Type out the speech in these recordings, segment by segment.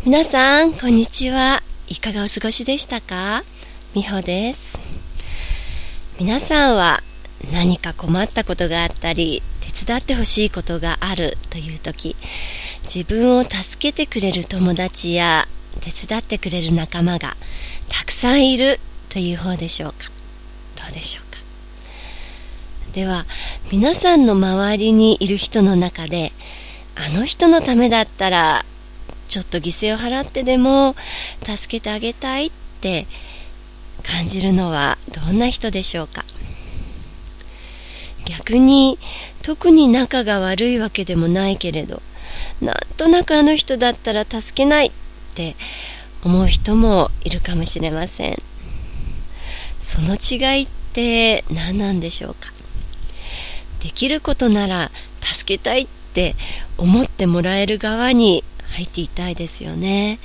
皆さんこんにちは。いかがお過ごしでしたか？みほです。皆さんは何か困ったことがあったり、手伝ってほしいことがあるという時、自分を助けてくれる友達や手伝ってくれる仲間がたくさんいるという方でしょうか？どうでしょうか？では、皆さんの周りにいる人の中で、あの人のためだったらちょっと犠牲を払ってでも助けてあげたいって感じるのはどんな人でしょうか？逆に特に仲が悪いわけでもないけれど、なんとなくあの人だったら助けないって思う人もいるかもしれません。その違いって何なんでしょうか？できることなら助けたいって思ってもらえる側に入っていたいですよね。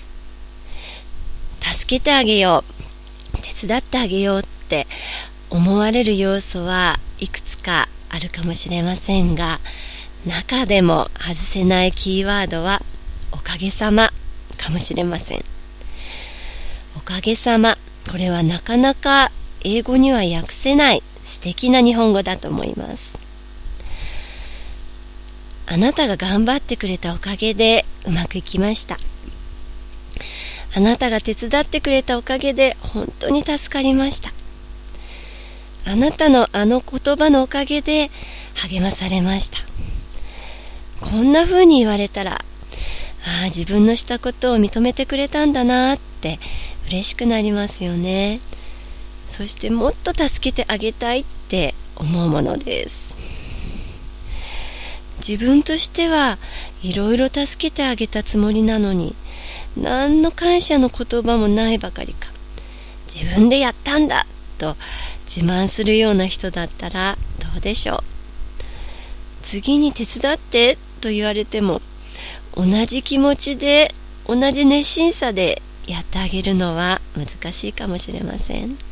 助けてあげよう、手伝ってあげようって思われる要素はいくつかあるかもしれませんが、中でも外せないキーワードはおかげさまかもしれません。おかげさま、これはなかなか英語には訳せない素敵な日本語だと思います。あなたが頑張ってくれたおかげでうまくいきました。あなたが手伝ってくれたおかげで本当に助かりました。あなたのあの言葉のおかげで励まされました。こんな風に言われたら、自分のしたことを認めてくれたんだなって嬉しくなりますよね。そしてもっと助けてあげたいって思うものです。自分としてはいろいろ助けてあげたつもりなのに、何の感謝の言葉もないばかりか、自分でやったんだと自慢するような人だったらどうでしょう？次に手伝ってと言われても、同じ気持ちで同じ熱心さでやってあげるのは難しいかもしれません。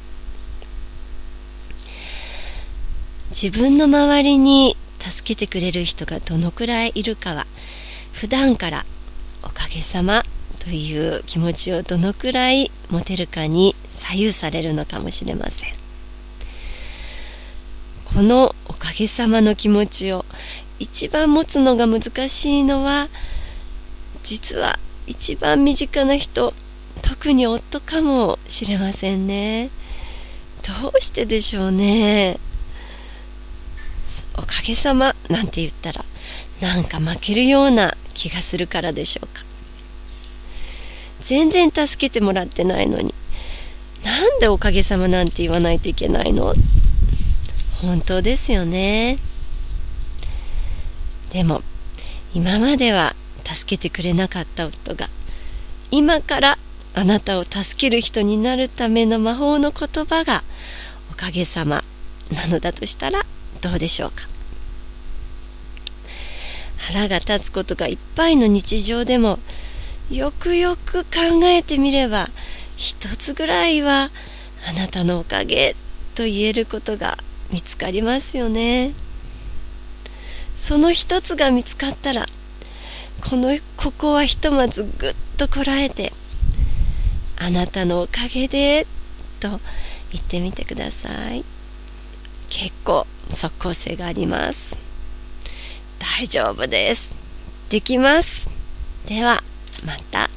自分の周りに助けてくれる人がどのくらいいるかは、普段からおかげさまという気持ちをどのくらい持てるかに左右されるのかもしれません。このおかげさまの気持ちを一番持つのが難しいのは、実は一番身近な人、特に夫かもしれませんね。どうしてでしょうね。おかげさまなんて言ったら、なんか負けるような気がするからでしょうか。全然助けてもらってないのに、なんでおかげさまなんて言わないといけないの？本当ですよね。でも今までは助けてくれなかった夫が、今からあなたを助ける人になるための魔法の言葉がおかげさまなのだとしたらどうでしょうか？腹が立つことがいっぱいの日常でも、よくよく考えてみれば、一つぐらいはあなたのおかげと言えることが見つかりますよね。その一つが見つかったら、ここはひとまずぐっとこらえて、あなたのおかげでと言ってみてください。結構即効性があります。大丈夫です。できます。ではまた。